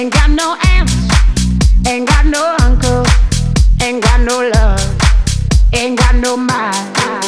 Ain't got no aunts, ain't got no uncle, ain't got no love, ain't got no mind.